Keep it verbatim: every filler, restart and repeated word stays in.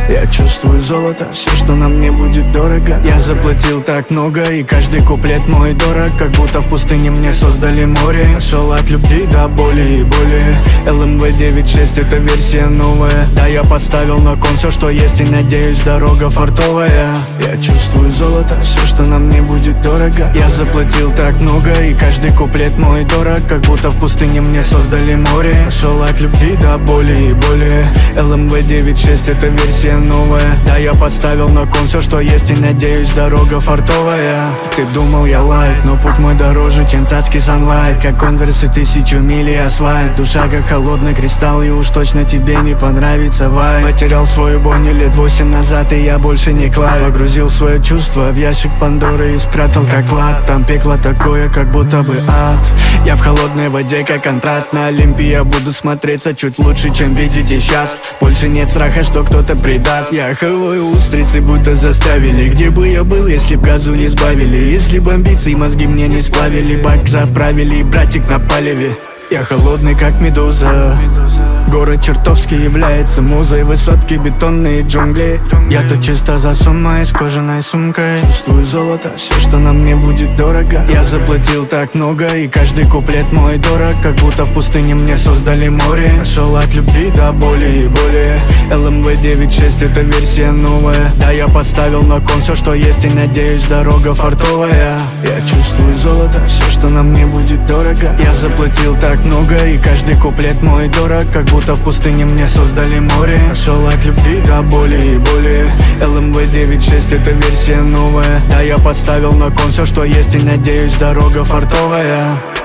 Я чувствую золото, все, что на мне будет дорого. Я заплатил так много, и каждый куплет мой дорог. Как будто в пустыне мне создали море. Шел от любви до боли и боли. эл эм вэ девять шесть это версия новая. Да, я поставил на кон все, что есть, и надеюсь, дорога фартовая. Я чувствую золото, все, что на мне будет дорого. Я заплатил так много, и каждый куплет мой дорог. Как будто в пустыне мне создали море. Шел от любви до боли и боли. эл эм вэ девять шесть это версия новая. Да, я поставил на кон все, что есть, и надеюсь, дорога фартовая. Ты думал, я лайк, но путь мой дороже, чем цацкий санлайт. Как конверсы тысячу миль и асфальт. Душа как холодный кристалл, и уж точно тебе не понравится вайб. Потерял свою Бонни лет восемь назад, и я больше не Клайд. Погрузил свое чувство в ящик Пандоры и спрятал как клад. Там пекло такое, как будто бы ад. Я в холодной воде, как контраст. На Олимпе я буду смотреться чуть лучше, чем видите сейчас. Больше нет страха, что кто-то предаст. Я хаваю устрицы, будто заставили. Где бы я был, если б газу не сбавили? Если б амбиции мозги мне не сплавили. Бак заправили, братик на палеве. Я холодный, как медуза. Город чертовски является музой. Высотки, бетонные джунгли. Я тут чисто за суммой, с кожаной сумкой. Чувствую золото, все, что на мне будет дорого. Я заплатил так много, и каждый куплет мой дорог. Как будто в пустыне мне создали море. Шел от любви до боли и боли. эл эм вэ девять шесть это версия новая. Да, я поставил на кон все, что есть, и надеюсь, дорога фартовая. Я чувствую золото, все, что на мне будет дорого. Я заплатил так много, и каждый куплет мой дорог. Как будто в пустыне мне создали море. Шел от любви до боли и боли. эл эм вэ девять шесть это версия новая. Да, я поставил на кон все, что есть, и надеюсь, дорога фартовая.